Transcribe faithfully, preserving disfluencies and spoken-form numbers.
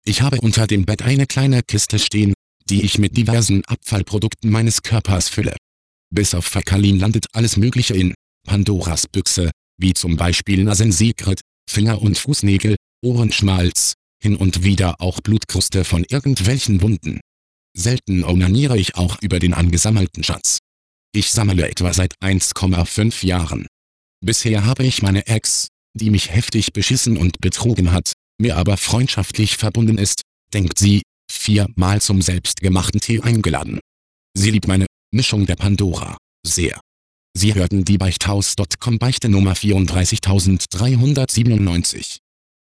Ich habe unter dem Bett eine kleine Kiste stehen, die ich mit diversen Abfallprodukten meines Körpers fülle. Bis auf Fäkalien landet alles Mögliche in Pandoras Büchse, wie zum Beispiel Nasensekret, Finger- und Fußnägel, Ohrenschmalz, hin und wieder auch Blutkruste von irgendwelchen Wunden. Selten onaniere ich auch über den angesammelten Schatz. Ich sammle etwa seit eins Komma fünf Jahren. Bisher habe ich meine Ex, die mich heftig beschissen und betrogen hat, mir aber freundschaftlich verbunden ist, denkt sie, viermal zum selbstgemachten Tee eingeladen. Sie liebt meine Mischung der Pandora sehr. Sie hörten die Beichthaus Punkt com Beichte Nummer vierunddreißigtausenddreihundertsiebenundneunzig.